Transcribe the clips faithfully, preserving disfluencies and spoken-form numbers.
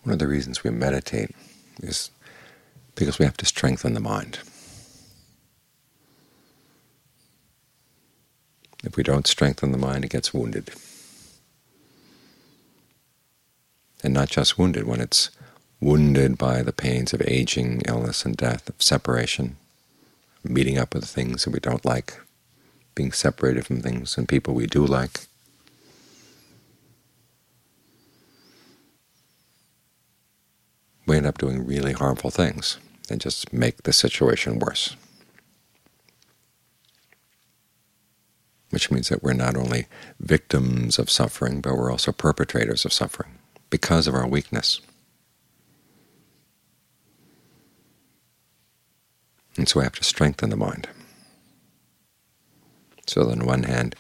One of the reasons we meditate is because we have to strengthen the mind. If we don't strengthen the mind, it gets wounded. And not just wounded, when it's wounded by the pains of aging, illness, and death, of separation, meeting up with things that we don't like, being separated from things and people we do like. We end up doing really harmful things and just make the situation worse. Which means that we're not only victims of suffering, but we're also perpetrators of suffering because of our weakness. And so we have to strengthen the mind. So on the one hand,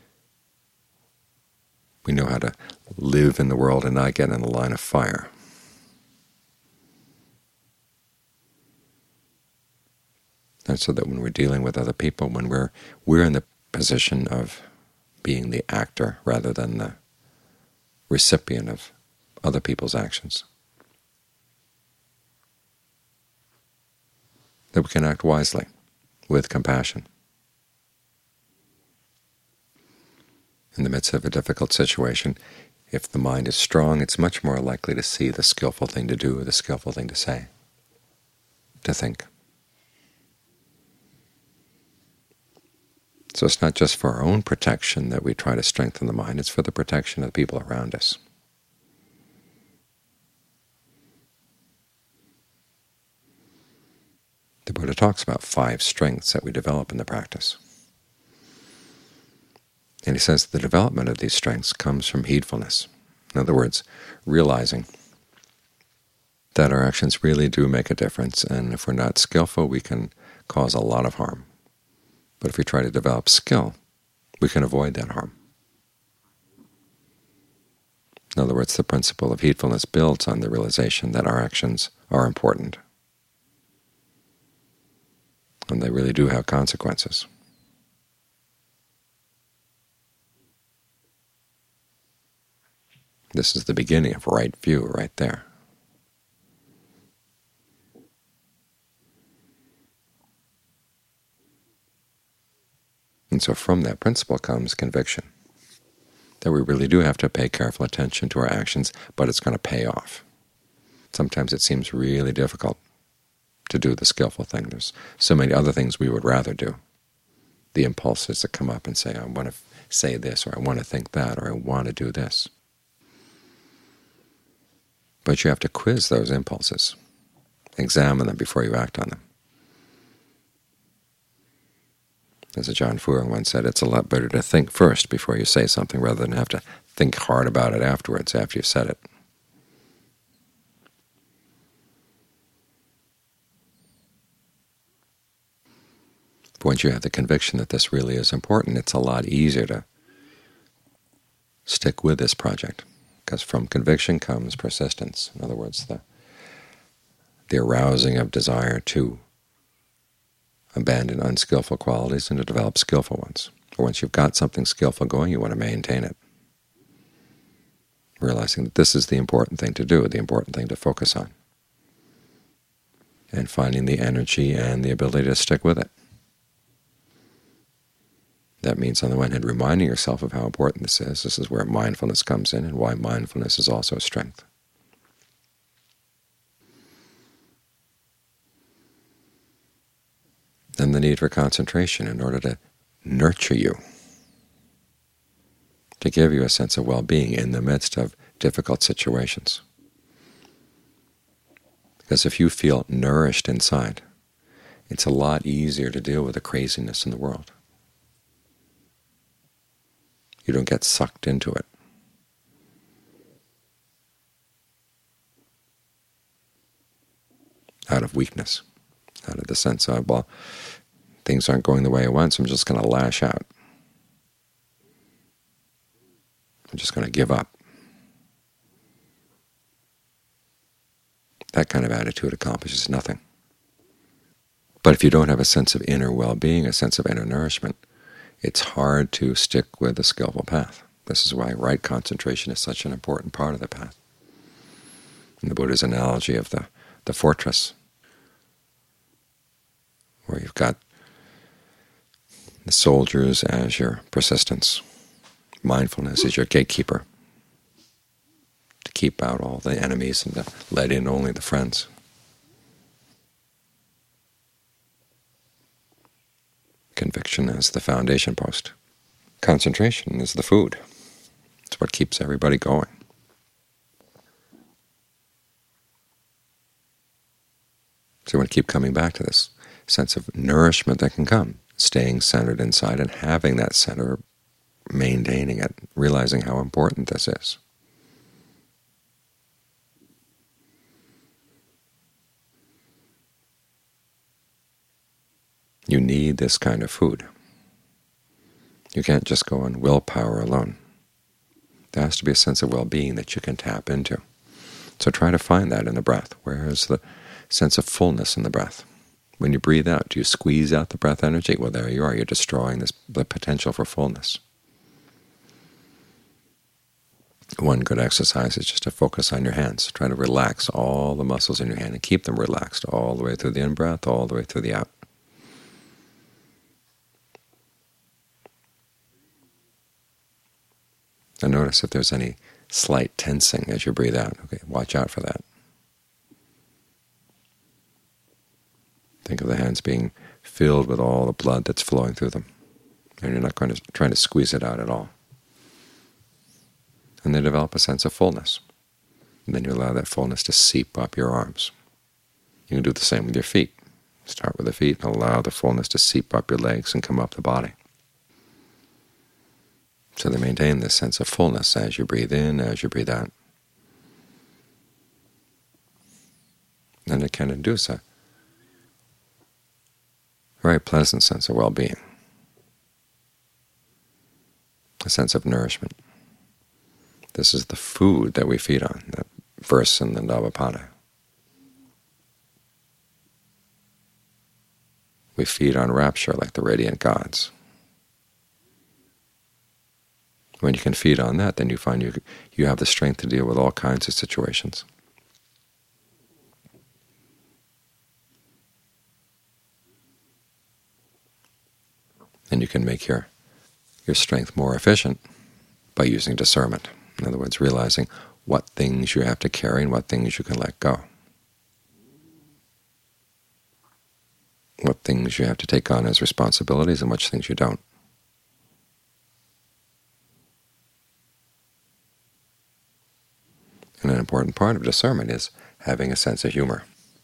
we know how to live in the world and not get in the line of fire. And so that when we're dealing with other people, when we're we're in the position of being the actor rather than the recipient of other people's actions, that we can act wisely, with compassion. In the midst of a difficult situation, if the mind is strong, it's much more likely to see the skillful thing to do, the skillful thing to say, to think. So it's not just for our own protection that we try to strengthen the mind, it's for the protection of the people around us. The Buddha talks about five strengths that we develop in the practice. And he says the development of these strengths comes from heedfulness. In other words, realizing that our actions really do make a difference, and if we're not skillful, we can cause a lot of harm. But if we try to develop skill, we can avoid that harm. In other words, the principle of heedfulness builds on the realization that our actions are important, and they really do have consequences. This is the beginning of right view right there. And so from that principle comes conviction, that we really do have to pay careful attention to our actions, but it's going to pay off. Sometimes it seems really difficult to do the skillful thing. There's so many other things we would rather do. The impulses that come up and say, I want to say this, or I want to think that, or I want to do this. But you have to quiz those impulses, examine them before you act on them. As John Fuang once said, it's a lot better to think first before you say something rather than have to think hard about it afterwards after you've said it. But once you have the conviction that this really is important, it's a lot easier to stick with this project, because from conviction comes persistence. In other words, the, the arousing of desire to abandon unskillful qualities and to develop skillful ones. Or once you've got something skillful going, you want to maintain it, realizing that this is the important thing to do, the important thing to focus on, and finding the energy and the ability to stick with it. That means, on the one hand, reminding yourself of how important this is. This is where mindfulness comes in, and why mindfulness is also a strength. Then the need for concentration in order to nurture you, to give you a sense of well-being in the midst of difficult situations. Because if you feel nourished inside, it's a lot easier to deal with the craziness in the world. You don't get sucked into it. Out of weakness, out of the sense of, well, things aren't going the way I want, so I'm just going to lash out. I'm just going to give up. That kind of attitude accomplishes nothing. But if you don't have a sense of inner well-being, a sense of inner nourishment, it's hard to stick with the skillful path. This is why right concentration is such an important part of the path. In the Buddha's analogy of the, the fortress, where you've got the soldiers as your persistence, mindfulness is your gatekeeper, to keep out all the enemies and to let in only the friends. Conviction as the foundation post. Concentration is the food. It's what keeps everybody going. So we want to keep coming back to this sense of nourishment that can come, staying centered inside and having that center, maintaining it, realizing how important this is. You need this kind of food. You can't just go on willpower alone. There has to be a sense of well-being that you can tap into. So try to find that in the breath. Where is the sense of fullness in the breath? When you breathe out, do you squeeze out the breath energy? Well, there you are. You're destroying this, the potential for fullness. One good exercise is just to focus on your hands. Try to relax all the muscles in your hand and keep them relaxed all the way through the in-breath, all the way through the out. And notice if there's any slight tensing as you breathe out. Okay, watch out for that. Think of the hands being filled with all the blood that's flowing through them, and you're not going to trying to squeeze it out at all. And they develop a sense of fullness. And then you allow that fullness to seep up your arms. You can do the same with your feet. Start with the feet and allow the fullness to seep up your legs and come up the body. So they maintain this sense of fullness as you breathe in, as you breathe out. And it can induce a very pleasant sense of well-being, a sense of nourishment. This is the food that we feed on, that verse in the Dhammapada. We feed on rapture like the radiant gods. When you can feed on that, then you find you you have the strength to deal with all kinds of situations. And you can make your your strength more efficient by using discernment. In other words, realizing what things you have to carry and what things you can let go. What things you have to take on as responsibilities and which things you don't. And an important part of discernment is having a sense of humor.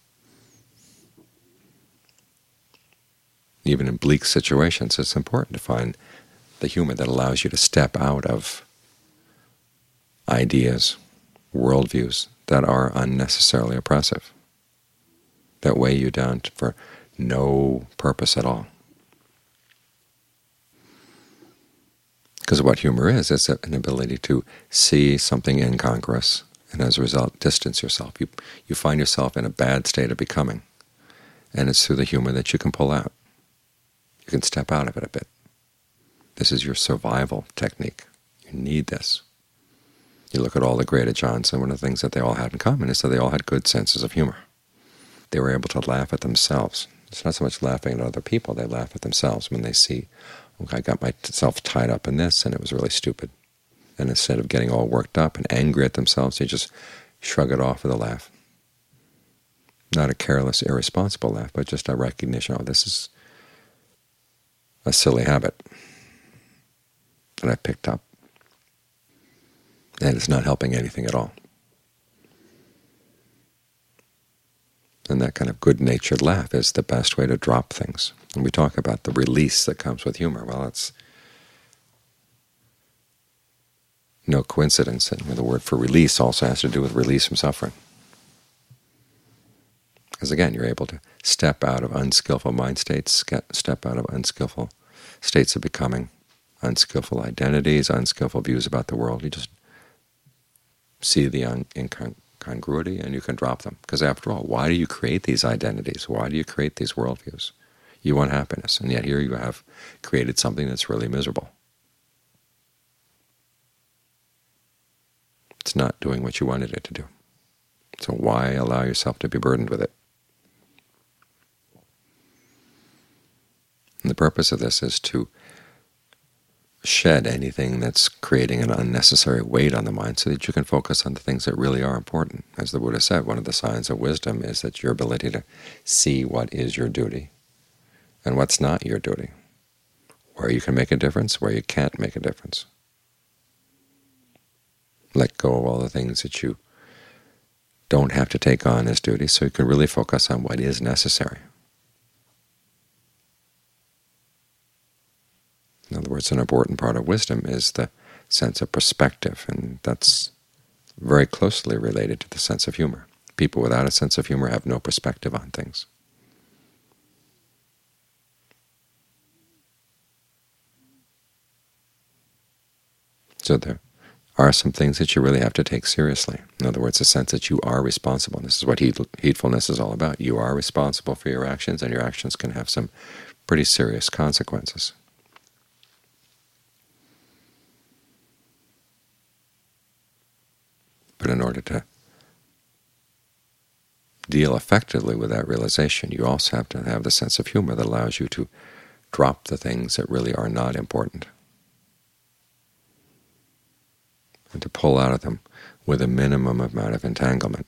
Even in bleak situations, it's important to find the humor that allows you to step out of ideas, worldviews that are unnecessarily oppressive, that weigh you down for no purpose at all. Because what humor is, it's an ability to see something incongruous, and as a result distance yourself. You, you find yourself in a bad state of becoming, and it's through the humor that you can pull out. You can step out of it a bit. This is your survival technique. You need this. You look at all the great Ajahns, and one of the things that they all had in common is that they all had good senses of humor. They were able to laugh at themselves. It's not so much laughing at other people, they laugh at themselves when they see, okay, I got myself tied up in this, and it was really stupid. And instead of getting all worked up and angry at themselves, they just shrug it off with a laugh. Not a careless, irresponsible laugh, but just a recognition, oh, this is a silly habit that I picked up, and it's not helping anything at all. And that kind of good-natured laugh is the best way to drop things. And we talk about the release that comes with humor. Well, it's no coincidence that the word for release also has to do with release from suffering. Because again, you're able to step out of unskillful mind states, step out of unskillful states of becoming, unskillful identities, unskillful views about the world. You just see the incongruity and you can drop them. Because after all, why do you create these identities? Why do you create these worldviews? You want happiness, and yet here you have created something that's really miserable. It's not doing what you wanted it to do. So why allow yourself to be burdened with it? And the purpose of this is to shed anything that's creating an unnecessary weight on the mind so that you can focus on the things that really are important. As the Buddha said, one of the signs of wisdom is that your ability to see what is your duty and what's not your duty, where you can make a difference, where you can't make a difference. Let go of all the things that you don't have to take on as duty so you can really focus on what is necessary. In other words, an important part of wisdom is the sense of perspective, and that's very closely related to the sense of humor. People without a sense of humor have no perspective on things. So there are some things that you really have to take seriously. In other words, the sense that you are responsible. This is what heedfulness is all about. You are responsible for your actions, and your actions can have some pretty serious consequences. But in order to deal effectively with that realization, you also have to have the sense of humor that allows you to drop the things that really are not important and to pull out of them with a minimum amount of entanglement.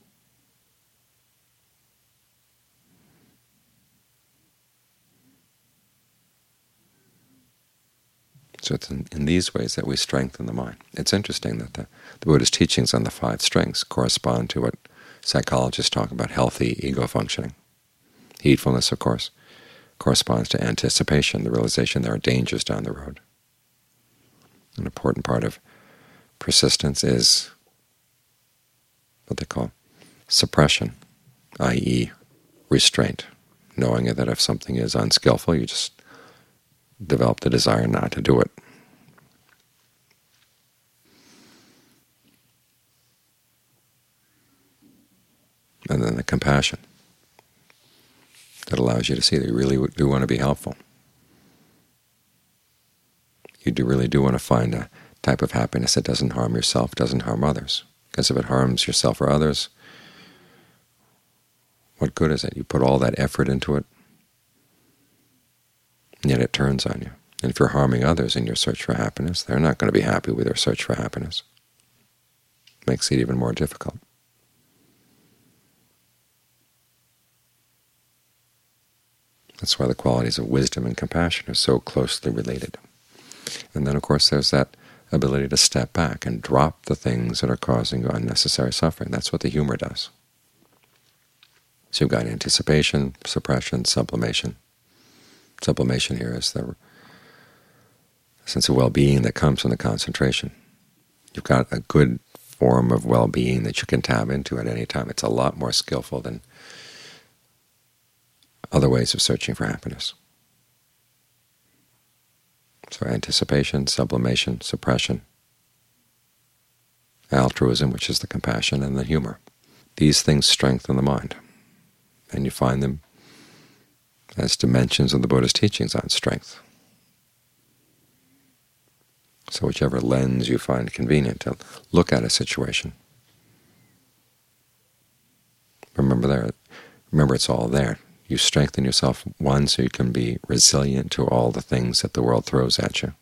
So it's in, in these ways that we strengthen the mind. It's interesting that the, the Buddha's teachings on the five strengths correspond to what psychologists talk about healthy ego functioning. Heedfulness, of course, corresponds to anticipation, the realization there are dangers down the road. An important part of persistence is what they call suppression, that is restraint, knowing that if something is unskillful, you just develop the desire not to do it. And then the compassion that allows you to see that you really do want to be helpful. You do really do want to find a type of happiness that doesn't harm yourself, doesn't harm others. Because if it harms yourself or others, what good is it? You put all that effort into it, and yet it turns on you. And if you're harming others in your search for happiness, they're not going to be happy with their search for happiness. It makes it even more difficult. That's why the qualities of wisdom and compassion are so closely related. And then, of course, there's that ability to step back and drop the things that are causing you unnecessary suffering. That's what the humor does. So you've got anticipation, suppression, sublimation. Sublimation here is the sense of well-being that comes from the concentration. You've got a good form of well-being that you can tap into at any time. It's a lot more skillful than other ways of searching for happiness. So anticipation, sublimation, suppression, altruism, which is the compassion, and the humor. These things strengthen the mind, and you find them as dimensions of the Buddha's teachings on strength. So whichever lens you find convenient to look at a situation, remember there, remember it's all there. You strengthen yourself, one, so you can be resilient to all the things that the world throws at you.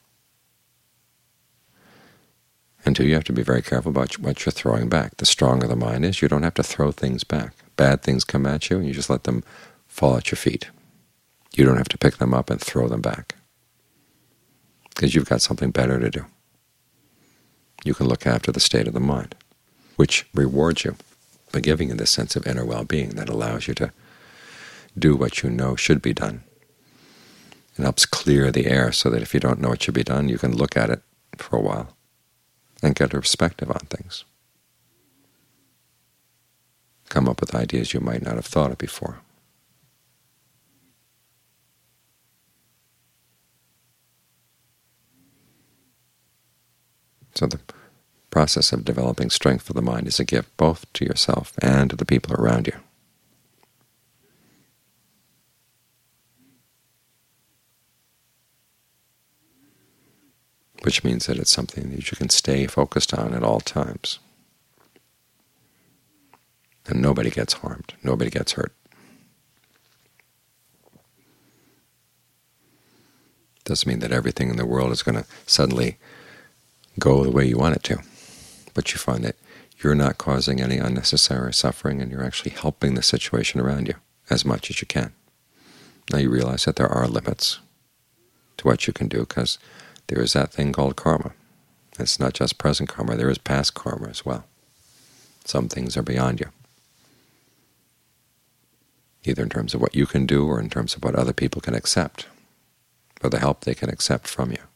And two, you have to be very careful about what you're throwing back. The stronger the mind is, you don't have to throw things back. Bad things come at you, and you just let them fall at your feet. You don't have to pick them up and throw them back, because you've got something better to do. You can look after the state of the mind, which rewards you by giving you this sense of inner well-being that allows you to do what you know should be done. It helps clear the air so that if you don't know what should be done, you can look at it for a while and get a perspective on things. Come up with ideas you might not have thought of before. So the process of developing strength for the mind is a gift both to yourself and to the people around you. Which means that it's something that you can stay focused on at all times. and nobody gets harmed, nobody gets hurt. Doesn't mean that everything in the world is going to suddenly go the way you want it to, but you find that you're not causing any unnecessary suffering, and you're actually helping the situation around you as much as you can. Now you realize that there are limits to what you can do, because there is that thing called karma. It's not just present karma, there is past karma as well. Some things are beyond you, either in terms of what you can do or in terms of what other people can accept, or the help they can accept from you.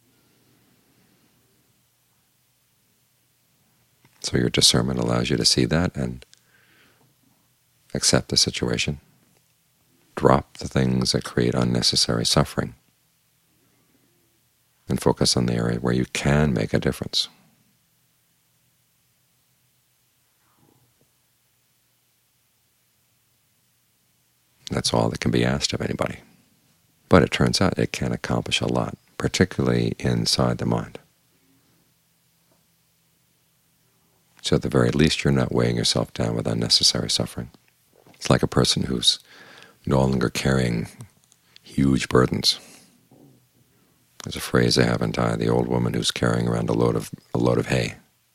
So your discernment allows you to see that and accept the situation, drop the things that create unnecessary suffering, and focus on the area where you can make a difference. That's all that can be asked of anybody. But it turns out it can accomplish a lot, particularly inside the mind. So at the very least, you're not weighing yourself down with unnecessary suffering. It's like a person who's no longer carrying huge burdens. There's a phrase they have in Thai, the old woman who's carrying around a load of a load of hay.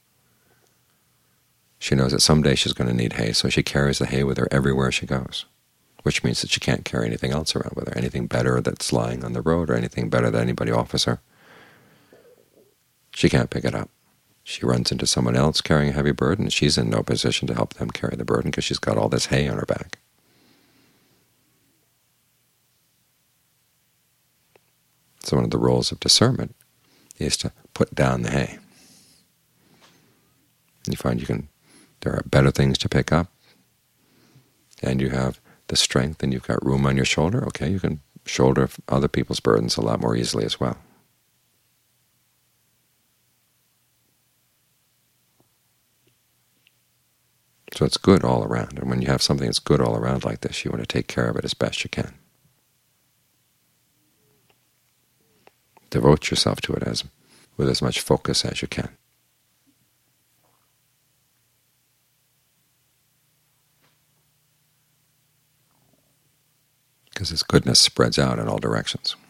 She knows that someday she's going to need hay, so she carries the hay with her everywhere she goes, which means that she can't carry anything else around with her, anything better that's lying on the road or anything better that anybody offers her. She can't pick it up. She runs into someone else carrying a heavy burden, and she's in no position to help them carry the burden because she's got all this hay on her back. So one of the roles of discernment is to put down the hay. You find you can, there are better things to pick up, and you have the strength and you've got room on your shoulder. Okay, you can shoulder other people's burdens a lot more easily as well. So it's good all around, and when you have something that's good all around like this, you want to take care of it as best you can. Devote yourself to it as with as much focus as you can. Because its goodness spreads out in all directions.